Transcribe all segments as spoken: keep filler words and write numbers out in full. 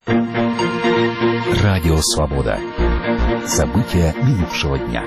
Радио «Свобода». События минувшего дня.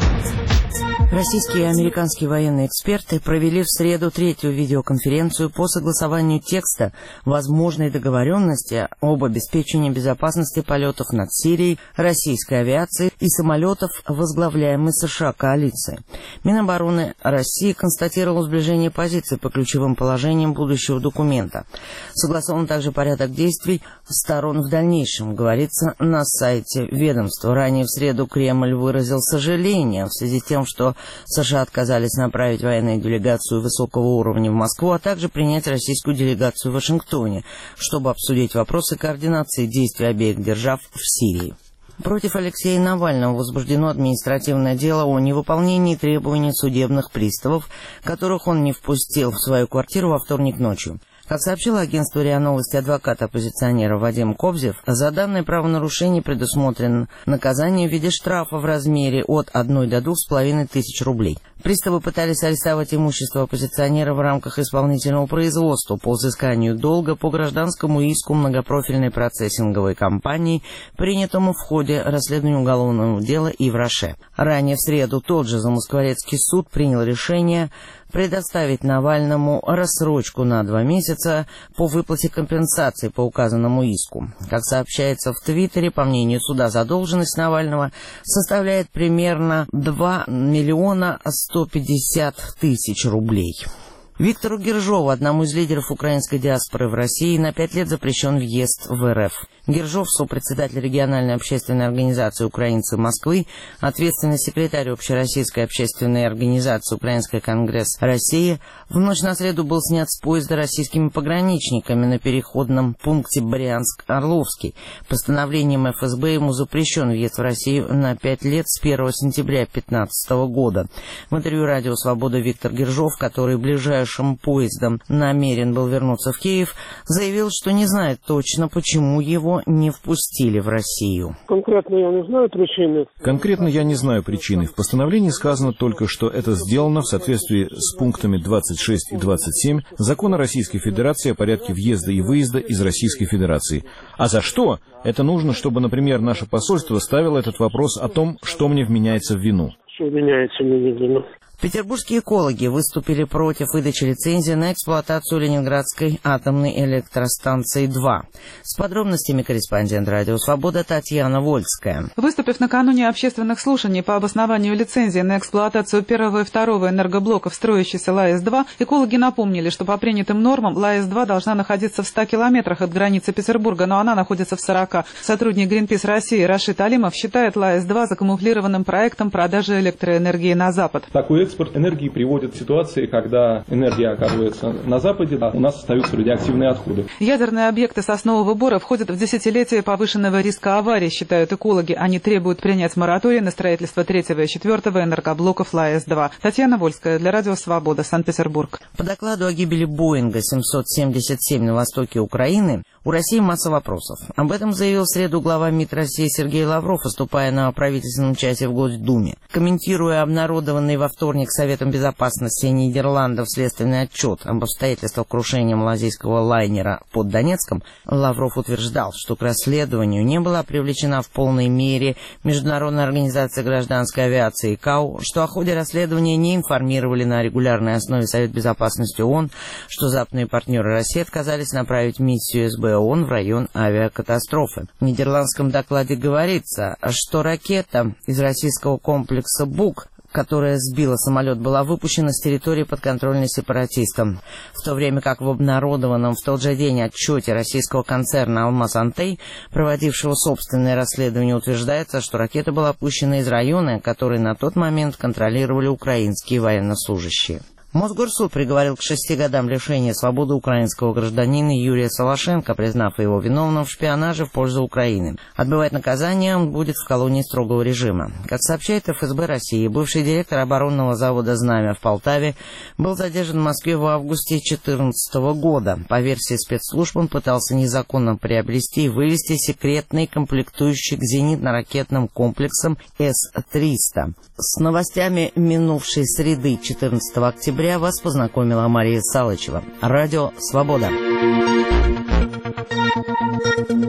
Российские и американские военные эксперты провели в среду третью видеоконференцию по согласованию текста возможной договоренности об обеспечении безопасности полетов над Сирией, российской авиации и самолетов, возглавляемой США коалиции. Минобороны России констатировал сближение позиций по ключевым положениям будущего документа. Согласован также порядок действий сторон в дальнейшем, говорится на сайте ведомства. Ранее в среду Кремль выразил сожаление в связи с тем, что США отказались направить военную делегацию высокого уровня в Москву, а также принять российскую делегацию в Вашингтоне, чтобы обсудить вопросы координации действий обеих держав в Сирии. Против Алексея Навального возбуждено административное дело о невыполнении требований судебных приставов, которых он не впустил в свою квартиру во вторник ночью. Как сообщило агентство РИА Новости адвокат оппозиционера Вадим Кобзев, за данное правонарушение предусмотрено наказание в виде штрафа в размере от одной до двух с половиной тысяч рублей. Приставы пытались арестовать имущество оппозиционера в рамках исполнительного производства по взысканию долга по гражданскому иску многопрофильной процессинговой компании, принятому в ходе расследования уголовного дела Ивраше. Ранее в среду тот же Замоскворецкий суд принял решение предоставить Навальному рассрочку на два месяца по выплате компенсации по указанному иску. Как сообщается в Твиттере, по мнению суда, задолженность Навального составляет примерно два миллиона сто пятьдесят тысяч рублей. Виктору Гержову, одному из лидеров украинской диаспоры в России, на пять лет запрещен въезд в РФ. Гержов, сопредседатель региональной общественной организации «Украинцы Москвы», ответственный секретарь общероссийской общественной организации «Украинский конгресс России», в ночь на среду был снят с поезда российскими пограничниками на переходном пункте Брянск-Орловский. Постановлением эф эс бэ ему запрещен въезд в Россию на пять лет с первого сентября две тысячи пятнадцатого года. В интервью «Радио Свобода» Виктор Гержов, который ближайшим поездом намерен был вернуться в Киев, заявил, что не знает точно, почему его не впустили в Россию. Конкретно я не знаю причины. Конкретно я не знаю причины. В постановлении сказано только, что это сделано в соответствии с пунктами двадцать шесть и двадцать семь Закона Российской Федерации о порядке въезда и выезда из Российской Федерации. А за что? Это нужно, чтобы, например, наше посольство ставило этот вопрос о том, что мне вменяется в вину. Что вменяется мне в вину? Петербургские экологи выступили против выдачи лицензии на эксплуатацию Ленинградской атомной электростанции два. С подробностями корреспондент «Радио Свобода» Татьяна Вольская. Выступив накануне общественных слушаний по обоснованию лицензии на эксплуатацию первого и второго энергоблоков строящейся ЛАЭС два, экологи напомнили, что по принятым нормам ЛАЭС два должна находиться в ста километрах от границы Петербурга, но она находится в сорока. Сотрудник Гринпис России Рашид Алимов считает ЛАЭС два закамуфлированным проектом продажи электроэнергии на Запад. Такой экспорт энергии приводит к ситуации, когда энергия оказывается на Западе, а у нас остаются радиоактивные отходы. Ядерные объекты соснового бора входят в десятилетие повышенного риска аварий, считают экологи. Они требуют принять мораторий на строительство третьего и четвертого энергоблоков ЛАЭС два. Татьяна Вольская для Радио Свобода, Санкт-Петербург. По докладу о гибели Боинга семьсот семьдесят семь на востоке Украины у России масса вопросов. Об этом заявил в среду глава МИД России Сергей Лавров, выступая на правительственном часе в Госдуме. Комментируя обнародованный во вторник Советом Безопасности Нидерландов следственный отчет об обстоятельствах крушения малазийского лайнера под Донецком, Лавров утверждал, что к расследованию не была привлечена в полной мере Международная организация гражданской авиации ИКАО, что о ходе расследования не информировали на регулярной основе Совет Безопасности ООН, что западные партнеры России отказались направить миссию эс бэ ООН в район авиакатастрофы. В нидерландском докладе говорится, что ракета из российского комплекса «Бук», которая сбила самолет, была выпущена с территории подконтрольной сепаратистам. В то время как в обнародованном в тот же день отчете российского концерна «Алмаз-Антей», проводившего собственное расследование, утверждается, что ракета была пущена из района, который на тот момент контролировали украинские военнослужащие. Мосгорсуд приговорил к шести годам лишения свободы украинского гражданина Юрия Солошенко, признав его виновным в шпионаже в пользу Украины. Отбывать наказание он будет в колонии строгого режима. Как сообщает эф эс бэ России, бывший директор оборонного завода «Знамя» в Полтаве был задержан в Москве в августе две тысячи четырнадцатого года. По версии спецслужб, он пытался незаконно приобрести и вывести секретный комплектующий к зенитно-ракетным комплексам эс триста. С новостями минувшей среды четырнадцатого октября вас познакомила Мария Салычева. Радио «Свобода».